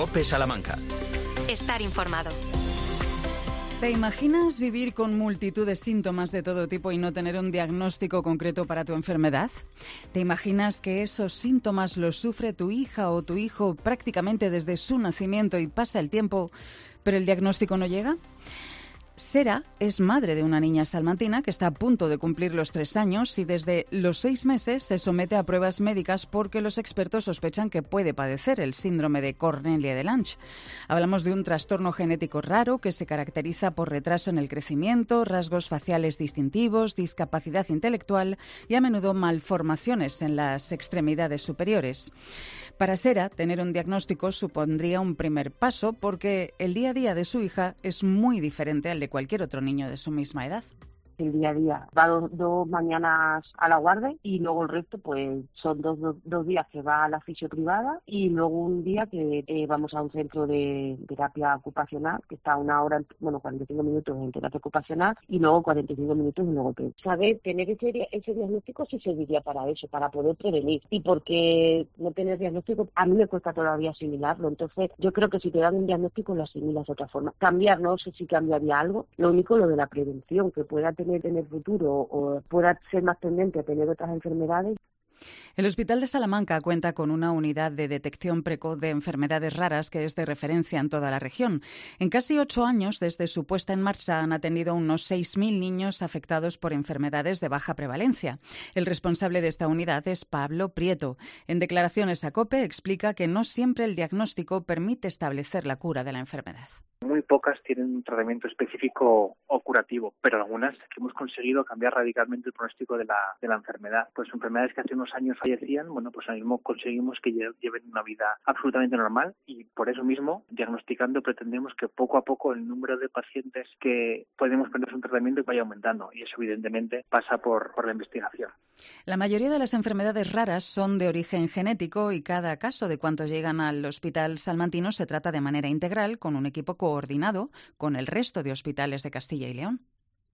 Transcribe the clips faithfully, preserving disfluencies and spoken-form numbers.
COPE Salamanca. Estar informado. ¿Te imaginas vivir con multitud de síntomas de todo tipo y no tener un diagnóstico concreto para tu enfermedad? ¿Te imaginas que esos síntomas los sufre tu hija o tu hijo prácticamente desde su nacimiento y pasa el tiempo, pero el diagnóstico no llega? Sera es madre de una niña salmantina que está a punto de cumplir los tres años y desde los seis meses se somete a pruebas médicas porque los expertos sospechan que puede padecer el síndrome de Cornelia-de-Lange. Hablamos de un trastorno genético raro que se caracteriza por retraso en el crecimiento, rasgos faciales distintivos, discapacidad intelectual y a menudo malformaciones en las extremidades superiores. Para Sera, tener un diagnóstico supondría un primer paso porque el día a día de su hija es muy diferente al de cualquier otro niño de su misma edad. El día a día va dos, dos mañanas a la guardia y luego el resto pues son dos, dos, dos días que va a la fisio privada y luego un día que eh, vamos a un centro de terapia ocupacional que está una hora, bueno, cuarenta y cinco minutos en terapia ocupacional y luego cuarenta y cinco minutos en logopedia. Saber tener ese, ese diagnóstico sí serviría para eso, para poder prevenir, y porque no tener diagnóstico a mí me cuesta todavía asimilarlo. Entonces yo creo que si te dan un diagnóstico lo asimilas de otra forma. Cambiar, no sé si cambiaría algo, lo único lo de la prevención, que pueda tener en el futuro o pueda ser más tendente a tener otras enfermedades. El Hospital de Salamanca cuenta con una unidad de detección precoz de enfermedades raras que es de referencia en toda la región. En casi ocho años desde su puesta en marcha han atendido a unos seis mil niños afectados por enfermedades de baja prevalencia. El responsable de esta unidad es Pablo Prieto. En declaraciones a COPE explica que no siempre el diagnóstico permite establecer la cura de la enfermedad. Muy pocas tienen un tratamiento específico o curativo, pero algunas que hemos conseguido cambiar radicalmente el pronóstico de la, de la enfermedad. Pues enfermedades que hace unos años fallecían, bueno, pues ahora mismo conseguimos que lleven una vida absolutamente normal y por eso mismo, diagnosticando, pretendemos que poco a poco el número de pacientes que podemos poner un tratamiento vaya aumentando y eso evidentemente pasa por, por la investigación. La mayoría de las enfermedades raras son de origen genético y cada caso de cuantos llegan al Hospital Salmantino se trata de manera integral con un equipo coordinado con el resto de hospitales de Castilla y León.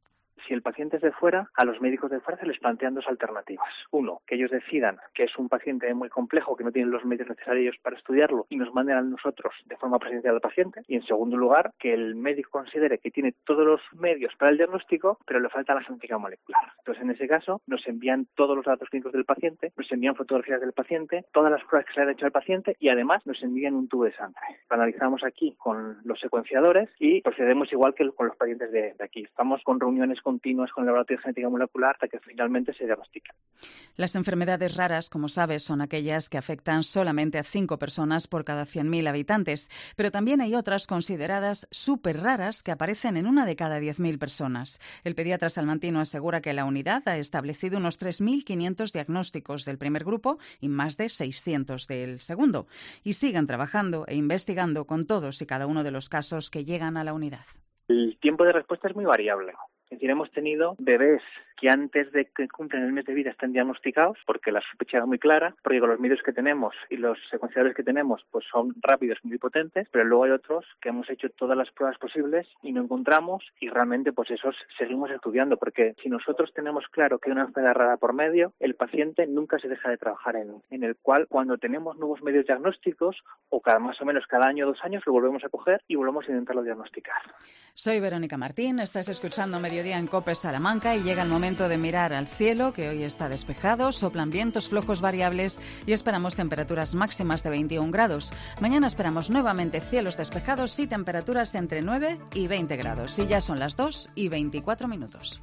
Si el paciente es de fuera, a los médicos de fuera se les plantean dos alternativas. Uno, que ellos decidan que es un paciente muy complejo, que no tienen los medios necesarios para estudiarlo y nos manden a nosotros de forma presencial al paciente. Y en segundo lugar, que el médico considere que tiene todos los medios para el diagnóstico, pero le falta la genética molecular. Entonces, en ese caso, nos envían todos los datos clínicos del paciente, nos envían fotografías del paciente, todas las pruebas que se le han hecho al paciente y además nos envían un tubo de sangre. Lo analizamos aquí con los secuenciadores y procedemos igual que con los pacientes de, de aquí. Estamos con reuniones con continuas con el laboratorio de genética molecular hasta que finalmente se diagnostica. Las enfermedades raras, como sabes, son aquellas que afectan solamente a cinco personas por cada cien mil habitantes, pero también hay otras consideradas súper raras que aparecen en una de cada diez mil personas. El pediatra salmantino asegura que la unidad ha establecido unos tres mil quinientos diagnósticos del primer grupo y más de seiscientos del segundo, y siguen trabajando e investigando con todos y cada uno de los casos que llegan a la unidad. El tiempo de respuesta es muy variable. Es decir, hemos tenido bebés que antes de que cumplen el mes de vida estén diagnosticados, porque la sospecha era muy clara, porque con los medios que tenemos y los secuenciadores que tenemos pues son rápidos y muy potentes, pero luego hay otros que hemos hecho todas las pruebas posibles y no encontramos, y realmente pues esos seguimos estudiando, porque si nosotros tenemos claro que hay una enfermedad rara por medio, el paciente nunca se deja de trabajar en, en el cual cuando tenemos nuevos medios diagnósticos, o cada más o menos cada año o dos años, lo volvemos a coger y volvemos a intentarlo diagnosticar. Soy Verónica Martín, estás escuchando Mediodía en COPE Salamanca y llega el momento de mirar al cielo, que hoy está despejado, soplan vientos flojos variables y esperamos temperaturas máximas de veintiún grados. Mañana esperamos nuevamente cielos despejados y temperaturas entre nueve y veinte grados. Y ya son las dos y veinticuatro minutos.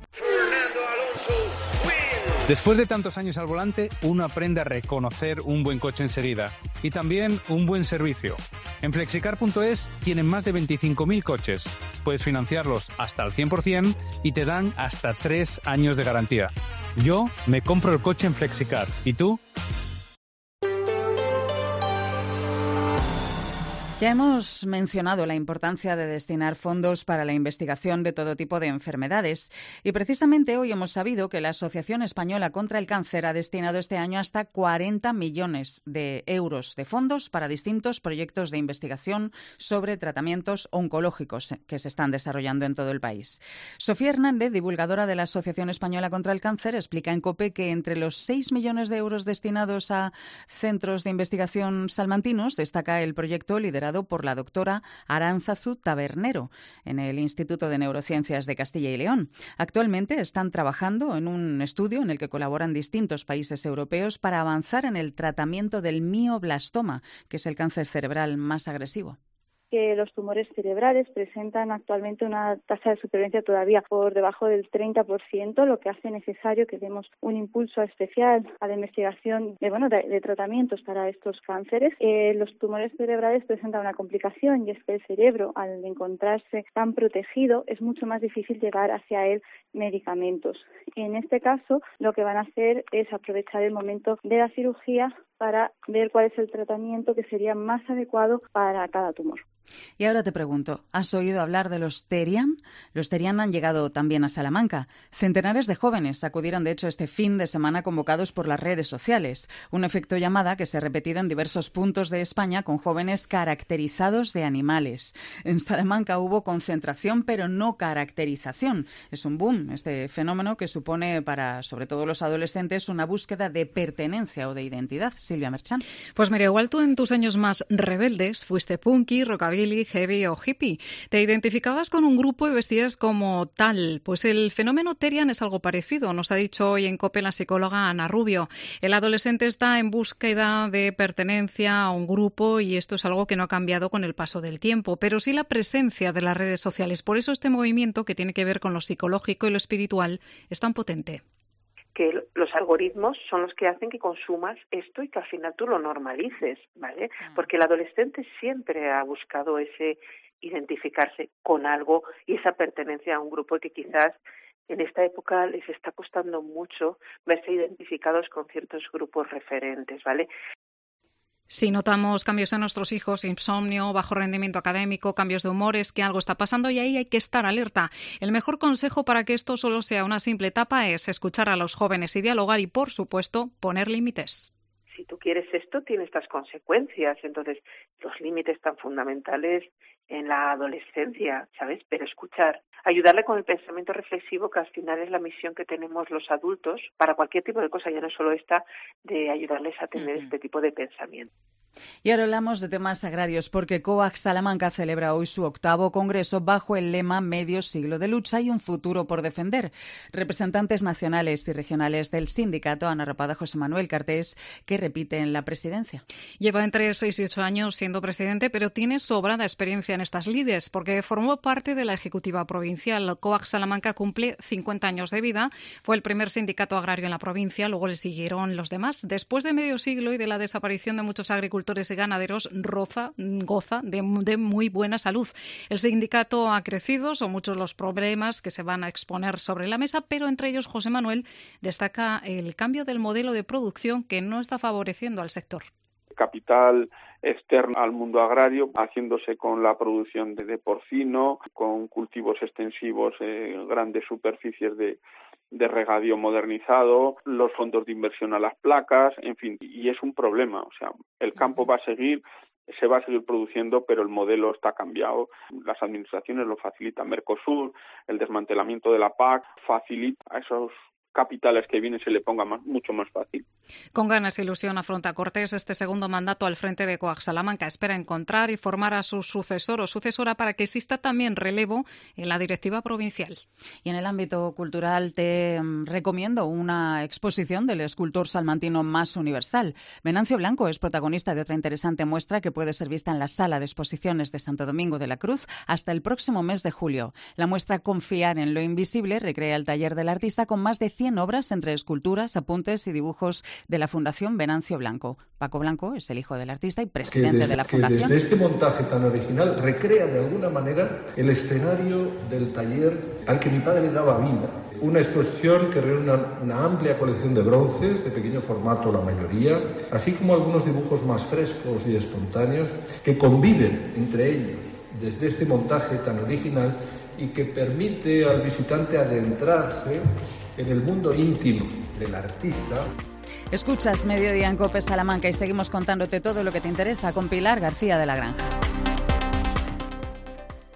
Después de tantos años al volante, uno aprende a reconocer un buen coche enseguida y también un buen servicio. En flexicar punto es tienen más de veinticinco mil coches. Puedes financiarlos hasta al cien por ciento y te dan hasta tres años de garantía. Yo me compro el coche en Flexicar. ¿Y tú? Ya hemos mencionado la importancia de destinar fondos para la investigación de todo tipo de enfermedades y precisamente hoy hemos sabido que la Asociación Española contra el Cáncer ha destinado este año hasta cuarenta millones de euros de fondos para distintos proyectos de investigación sobre tratamientos oncológicos que se están desarrollando en todo el país. Sofía Hernández, divulgadora de la Asociación Española contra el Cáncer, explica en COPE que entre los seis millones de euros destinados a centros de investigación salmantinos destaca el proyecto liderado liderado por la doctora Aránzazu Tabernero en el Instituto de Neurociencias de Castilla y León. Actualmente están trabajando en un estudio en el que colaboran distintos países europeos para avanzar en el tratamiento del mioblastoma, que es el cáncer cerebral más agresivo. Que los tumores cerebrales presentan actualmente una tasa de supervivencia todavía por debajo del treinta por ciento, lo que hace necesario que demos un impulso especial a la investigación de, bueno, de, de tratamientos para estos cánceres. Eh, los tumores cerebrales presentan una complicación y es que el cerebro, al encontrarse tan protegido, es mucho más difícil llevar hacia él medicamentos. En este caso, lo que van a hacer es aprovechar el momento de la cirugía para ver cuál es el tratamiento que sería más adecuado para cada tumor. Y ahora te pregunto, ¿has oído hablar de los Terian? Los Terian han llegado también a Salamanca. Centenares de jóvenes acudieron, de hecho, este fin de semana convocados por las redes sociales. Un efecto llamada que se ha repetido en diversos puntos de España con jóvenes caracterizados de animales. En Salamanca hubo concentración, pero no caracterización. Es un boom, este fenómeno que supone para, sobre todo los adolescentes, una búsqueda de pertenencia o de identidad. Silvia Merchán. Pues mira, igual tú en tus años más rebeldes fuiste punky, rockabilly, heavy o hippie. Te identificabas con un grupo y vestías como tal. Pues el fenómeno Terian es algo parecido, nos ha dicho hoy en COPE la psicóloga Ana Rubio. El adolescente está en búsqueda de pertenencia a un grupo y esto es algo que no ha cambiado con el paso del tiempo, pero sí la presencia de las redes sociales. Por eso este movimiento, que tiene que ver con lo psicológico y lo espiritual, es tan potente. Que los algoritmos son los que hacen que consumas esto y que al final tú lo normalices, ¿vale? Porque el adolescente siempre ha buscado ese identificarse con algo y esa pertenencia a un grupo que quizás en esta época les está costando mucho verse identificados con ciertos grupos referentes, ¿vale? Si notamos cambios en nuestros hijos, insomnio, bajo rendimiento académico, cambios de humor, es que algo está pasando y ahí hay que estar alerta. El mejor consejo para que esto solo sea una simple etapa es escuchar a los jóvenes y dialogar y, por supuesto, poner límites. Si tú quieres esto, tiene estas consecuencias. Entonces, los límites tan fundamentales en la adolescencia, ¿sabes? Pero escuchar, ayudarle con el pensamiento reflexivo, que al final es la misión que tenemos los adultos para cualquier tipo de cosa, ya no solo esta, de ayudarles a tener uh-huh. este tipo de pensamiento. Y ahora hablamos de temas agrarios porque COAG Salamanca celebra hoy su octavo congreso bajo el lema Medio siglo de lucha y un futuro por defender. Representantes nacionales y regionales del sindicato han arropado a José Manuel Cartés, que repite en la presidencia. Lleva entre seis y ocho años siendo presidente, pero tiene sobrada experiencia en estas lides porque formó parte de la ejecutiva provincial. COAG Salamanca cumple cincuenta años de vida, fue el primer sindicato agrario en la provincia, luego le siguieron los demás. Después de medio siglo y de la desaparición de muchos agricultores y ganaderos, Roza goza de, de muy buena salud. El sindicato ha crecido, son muchos los problemas que se van a exponer sobre la mesa, pero entre ellos José Manuel destaca el cambio del modelo de producción que no está favoreciendo al sector. Capital externo al mundo agrario, haciéndose con la producción de, de porcino, con cultivos extensivos, eh, grandes superficies de de regadío modernizado, los fondos de inversión a las placas, en fin, y es un problema. O sea, el campo va a seguir, se va a seguir produciendo, pero el modelo está cambiado. Las administraciones lo facilitan. Mercosur, el desmantelamiento de la P A C, facilita a esos capitales que vienen se le ponga más, mucho más fácil. Con ganas e ilusión afronta Cortés este segundo mandato al frente de COAG Salamanca. Espera encontrar y formar a su sucesor o sucesora para que exista también relevo en la directiva provincial. Y en el ámbito cultural te recomiendo una exposición del escultor salmantino más universal. Venancio Blanco es protagonista de otra interesante muestra que puede ser vista en la Sala de Exposiciones de Santo Domingo de la Cruz hasta el próximo mes de julio. La muestra Confiar en lo invisible recrea el taller del artista con más de cien obras entre esculturas, apuntes y dibujos de la Fundación Venancio Blanco. Paco Blanco es el hijo del artista y presidente desde, de la Fundación. Que desde este montaje tan original recrea de alguna manera el escenario del taller al que mi padre daba vida. Una exposición que reúne una, una amplia colección de bronces, de pequeño formato la mayoría, así como algunos dibujos más frescos y espontáneos que conviven entre ellos desde este montaje tan original y que permite al visitante adentrarse en el mundo íntimo del artista. Escuchas Mediodía en COPE Salamanca y seguimos contándote todo lo que te interesa con Pilar García de la Granja.